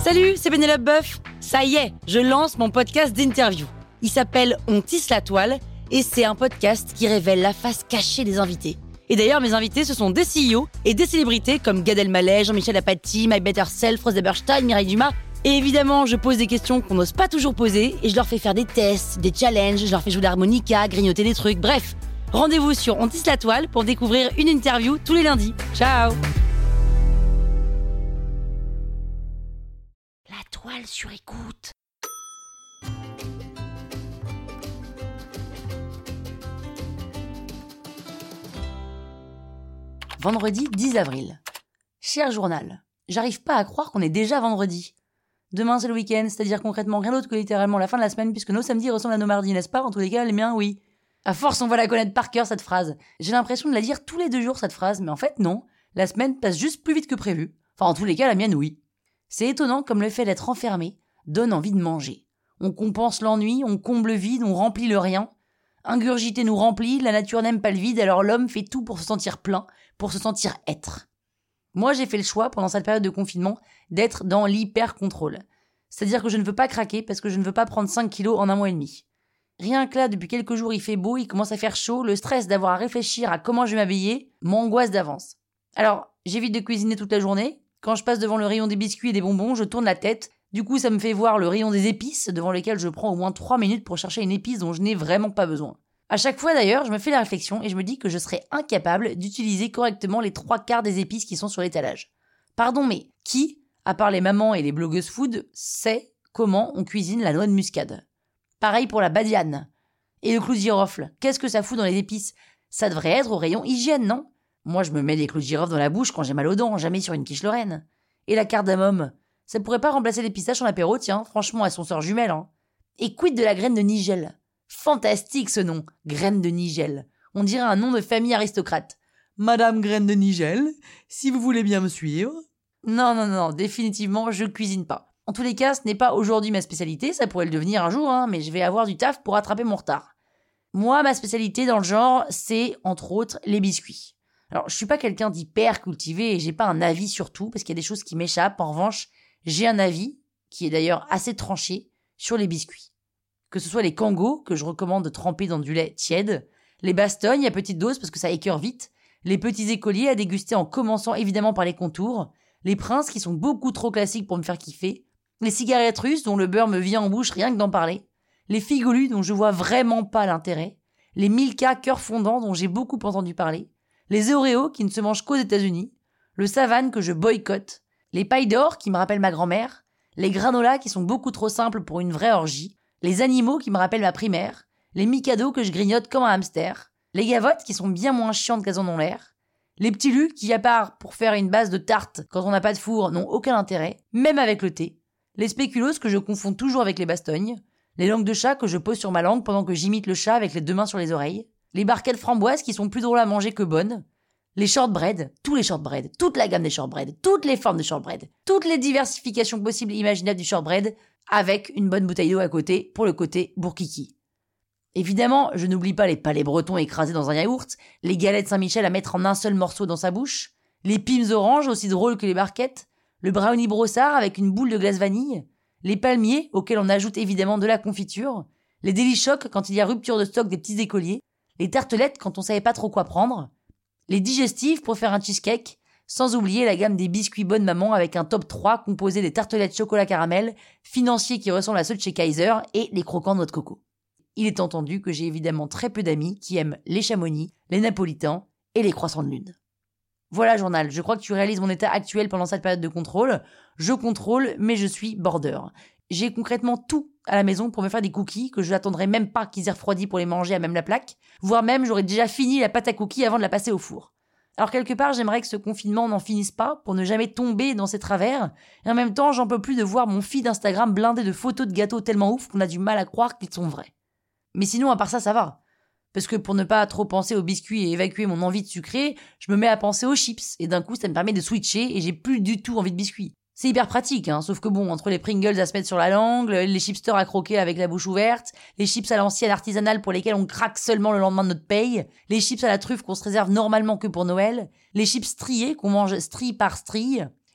Salut, c'est Pénélope Boeuf. Ça y est, je lance mon podcast d'interview. Il s'appelle On tisse la toile et c'est un podcast qui révèle la face cachée des invités. Et d'ailleurs, mes invités, ce sont des CEO et des célébrités comme Gad Elmaleh, Jean-Michel Apathy, My Better Self, Rose Eberstein, Mireille Dumas. Et évidemment, je pose des questions qu'on n'ose pas toujours poser et je leur fais faire des tests, des challenges, je leur fais jouer l'harmonica, grignoter des trucs, bref. Rendez-vous sur On tisse la toile pour découvrir une interview tous les lundis. Ciao! La toile sur écoute. Vendredi 10 avril. Cher journal, j'arrive pas à croire qu'on est déjà vendredi. Demain c'est le week-end, c'est-à-dire concrètement rien d'autre que littéralement la fin de la semaine puisque nos samedis ressemblent à nos mardis, n'est-ce pas? En tous les cas, les miens, oui. À force, on va la connaître par cœur cette phrase. J'ai l'impression de la dire tous les 2 jours cette phrase, mais en fait non. La semaine passe juste plus vite que prévu. Enfin, en tous les cas, la mienne, oui. C'est étonnant comme le fait d'être enfermé donne envie de manger. On compense l'ennui, on comble le vide, on remplit le rien. Ingurgiter nous remplit, la nature n'aime pas le vide, alors l'homme fait tout pour se sentir plein, pour se sentir être. Moi, j'ai fait le choix, pendant cette période de confinement, d'être dans l'hyper-contrôle. C'est-à-dire que je ne veux pas craquer parce que je ne veux pas prendre 5 kilos en 1 mois et demi. Rien que là, depuis quelques jours, il fait beau, il commence à faire chaud, le stress d'avoir à réfléchir à comment je vais m'habiller m'angoisse d'avance. Alors, j'évite de cuisiner toute la journée. Quand je passe devant le rayon des biscuits et des bonbons, je tourne la tête. Du coup, ça me fait voir le rayon des épices, devant lequel je prends au moins 3 minutes pour chercher une épice dont je n'ai vraiment pas besoin. À chaque fois d'ailleurs, je me fais la réflexion et je me dis que je serais incapable d'utiliser correctement les 3/4 des épices qui sont sur l'étalage. Pardon, mais qui, à part les mamans et les blogueuses food, sait comment on cuisine la noix de muscade? Pareil pour la badiane. Et le clou de girofle, qu'est-ce que ça fout dans les épices? Ça devrait être au rayon hygiène, non? Moi, je me mets des clous de girofle dans la bouche quand j'ai mal aux dents, jamais sur une quiche Lorraine. Et la cardamome, ça pourrait pas remplacer les pistaches en apéro, tiens, franchement, elles sont sœurs jumelles, hein. Et quid de la graine de nigel? Fantastique ce nom, graine de nigel. On dirait un nom de famille aristocrate. Madame Graine de Nigel, si vous voulez bien me suivre. Non, définitivement, je cuisine pas. En tous les cas, ce n'est pas aujourd'hui ma spécialité, ça pourrait le devenir un jour, hein, mais je vais avoir du taf pour rattraper mon retard. Moi, ma spécialité dans le genre, c'est, entre autres, les biscuits. Alors, je suis pas quelqu'un d'hyper cultivé et j'ai pas un avis sur tout, parce qu'il y a des choses qui m'échappent. En revanche, j'ai un avis, qui est d'ailleurs assez tranché, sur les biscuits. Que ce soit les Kangos, que je recommande de tremper dans du lait tiède, les Bastognes à petite dose parce que ça écœure vite, les petits écoliers à déguster en commençant évidemment par les contours, les Princes qui sont beaucoup trop classiques pour me faire kiffer, les cigarettes russes dont le beurre me vient en bouche rien que d'en parler, les figolus dont je vois vraiment pas l'intérêt, les Milka cœur fondant dont j'ai beaucoup entendu parler, les Oreos qui ne se mangent qu'aux États-Unis, le Savane que je boycotte, les pailles d'or qui me rappellent ma grand-mère, les granolas qui sont beaucoup trop simples pour une vraie orgie, les animaux qui me rappellent ma primaire, les Mikado que je grignote comme un hamster, les gavottes qui sont bien moins chiantes qu'elles en ont l'air, les petits lus qui, à part pour faire une base de tarte quand on n'a pas de four, n'ont aucun intérêt, même avec le thé, les spéculoos que je confonds toujours avec les Bastognes, les langues de chat que je pose sur ma langue pendant que j'imite le chat avec les 2 mains sur les oreilles, les barquettes framboises qui sont plus drôles à manger que bonnes, les shortbread, tous les shortbread, toute la gamme des shortbread, toutes les formes de shortbread, toutes les diversifications possibles et imaginables du shortbread, avec une bonne bouteille d'eau à côté pour le côté bourkiki. Évidemment, je n'oublie pas les palais bretons écrasés dans un yaourt, les galettes Saint-Michel à mettre en un seul morceau dans sa bouche, les pimes oranges aussi drôles que les barquettes, le brownie brossard avec une boule de glace vanille, les palmiers auxquels on ajoute évidemment de la confiture, les délichocs quand il y a rupture de stock des petits écoliers, les tartelettes quand on savait pas trop quoi prendre, les digestives pour faire un cheesecake, sans oublier la gamme des biscuits Bonne Maman avec un top 3 composé des tartelettes chocolat caramel, financiers qui ressemblent à ceux de chez Kaiser et les croquants noix de coco. Il est entendu que j'ai évidemment très peu d'amis qui aiment les chamonix, les napolitains et les croissants de lune. Voilà journal, je crois que tu réalises mon état actuel pendant cette période de contrôle. Je contrôle, mais je suis border. J'ai concrètement tout à la maison pour me faire des cookies que je n'attendrai même pas qu'ils aient refroidi pour les manger à même la plaque, voire même j'aurais déjà fini la pâte à cookies avant de la passer au four. Alors quelque part, j'aimerais que ce confinement n'en finisse pas pour ne jamais tomber dans ces travers, et en même temps, j'en peux plus de voir mon feed Instagram blindé de photos de gâteaux tellement ouf qu'on a du mal à croire qu'ils sont vrais. Mais sinon, à part ça va. Parce que pour ne pas trop penser aux biscuits et évacuer mon envie de sucré, je me mets à penser aux chips, et d'un coup, ça me permet de switcher et j'ai plus du tout envie de biscuits. C'est hyper pratique, hein, sauf que bon, entre les Pringles à se mettre sur la langue, les chipsters à croquer avec la bouche ouverte, les chips à l'ancienne artisanale pour lesquels on craque seulement le lendemain de notre paye, les chips à la truffe qu'on se réserve normalement que pour Noël, les chips striés qu'on mange strie par strie,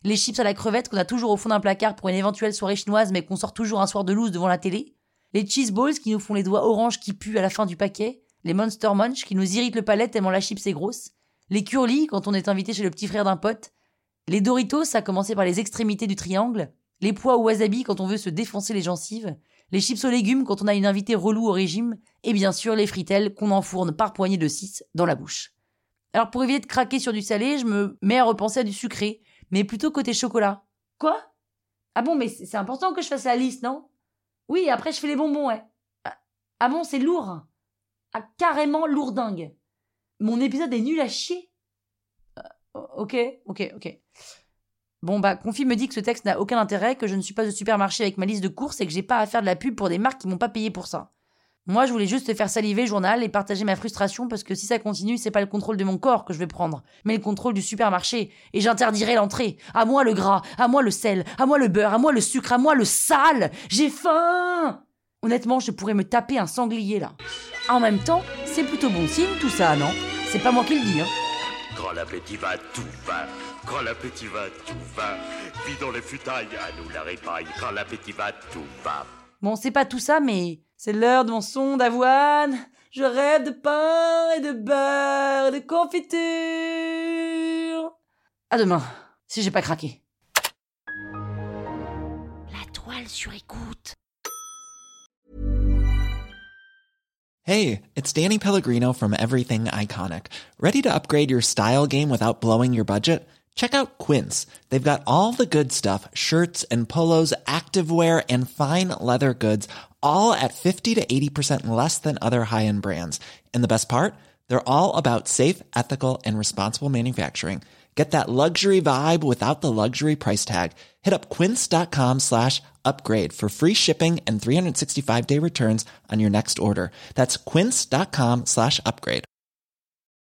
Les chips à la crevette qu'on a toujours au fond d'un placard pour une éventuelle soirée chinoise mais qu'on sort toujours un soir de loose devant la télé. Les cheese balls qui nous font les doigts orange qui puent à la fin du paquet. Les Monster Munch qui nous irritent le palais tellement la chips est grosse. Les curly quand on est invité chez le petit frère d'un pote. Les Doritos, à commencer par les extrémités du triangle. Les pois au wasabi quand on veut se défoncer les gencives. Les chips aux légumes quand on a une invitée relou au régime. Et bien sûr les fritelles qu'on enfourne par poignée de 6 dans la bouche. Alors pour éviter de craquer sur du salé, je me mets à repenser à du sucré, mais plutôt côté chocolat. Quoi ? Ah bon, mais c'est important que je fasse la liste, non ? Oui, après je fais les bonbons, ouais. Ah bon, c'est lourd ? Ah, carrément lourdingue. Mon épisode est nul à chier. Ok. Bon Confi me dit que ce texte n'a aucun intérêt, que je ne suis pas au supermarché avec ma liste de courses et que j'ai pas à faire de la pub pour des marques qui m'ont pas payé pour ça. Moi, je voulais juste te faire saliver, journal, et partager ma frustration parce que si ça continue, c'est pas le contrôle de mon corps que je vais prendre, mais le contrôle du supermarché. Et j'interdirai l'entrée. À moi le gras, à moi le sel, à moi le beurre, à moi le sucre, à moi le sale. J'ai faim! Honnêtement, je pourrais me taper un sanglier, là. En même temps, c'est plutôt bon signe, tout ça, non ? C'est pas moi qui le dis, hein. Quand l'appétit va, tout va. Quand l'appétit va, tout va. Vidons les futailles, à nous la répaille. Quand l'appétit va, tout va. Bon, c'est pas tout ça, mais c'est l'heure de mon son d'avoine. Je rêve de pain et de beurre et de confiture. À demain, si j'ai pas craqué. La toile sur écoute. Hey, it's Danny Pellegrino from Everything Iconic. Ready to upgrade your style game without blowing your budget? Check out Quince. They've got all the good stuff, shirts and polos, activewear, and fine leather goods, all at 50 to 80% less than other high-end brands. And the best part? They're all about safe, ethical, and responsible manufacturing. Get that luxury vibe without the luxury price tag. Hit up quince.com/upgrade for free shipping and 365-day returns on your next order. That's quince.com/upgrade.